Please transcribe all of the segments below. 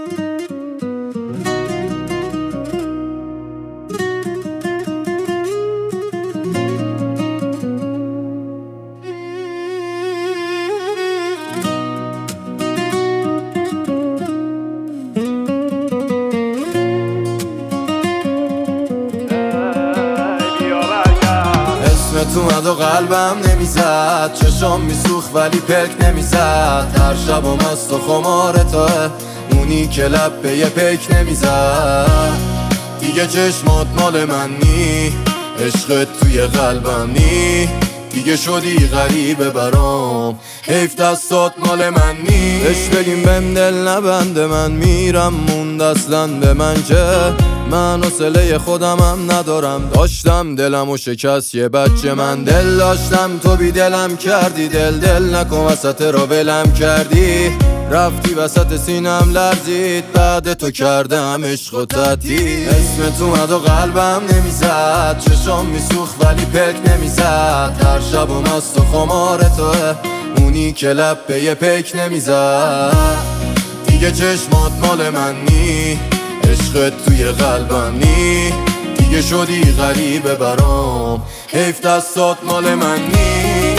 اسمت اومد و قلبم نمیزد، چشم میسوخت ولی پلک نمیزد. هر شب و مست و خمار توه، اونی که لب به یه پیک نمیزد. دیگه چشمات مال من نی، عشقت توی قلبم نی. دیگه شدی غریبه برام، حیف دستات مال من نی. اش بگیم بهم دل نبنده، من میرم موند اصلا به من که من حوصله خودمم ندارم. داشتم دلم و شکست یه بچه، من دل داشتم تو بی دلم کردی. دل نکن وسط را ولم کردی، رفتی وسط سینم لرزید. بعد تو کردم عشق و تعطیل. اسمت اومد و قلبم نمیزد، چشم میسوخت ولی پلک نمیزد. هر شب و مست و خمار توه، اونی که لب به یه پیک نمیزد. دیگه چشمات مال من نی، عشقت توی قلبم نی. دیگه شدی غریبه برام، حیف دستات مال من نی.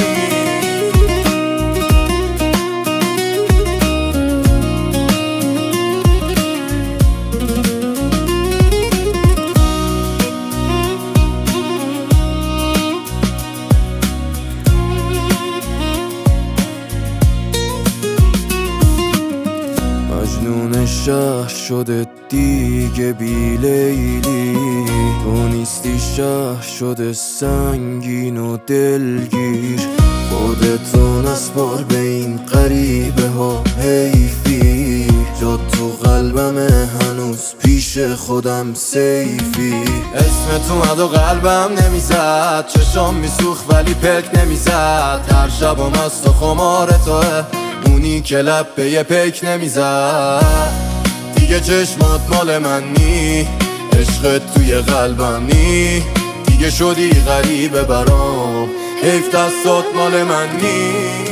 مجنون شهر شده دیگه بی لیلی، تو نیستی شهر شده سنگین و دلگیر. خودتو نسپار به این غریبه ها حیفی، جا تو قلبم هنوز پیش خودم سیفی. اسمت اومد و قلبم نمیزد، چشم میسوخت ولی پلک نمیزد. هر شب و مست و خمار توه، اونی که لب به یه پیک نمیزد. دیگه چشمات مال من نی، عشقت توی قلبم نی. دیگه شدی غریبه برام، حیف دستات مال من نی.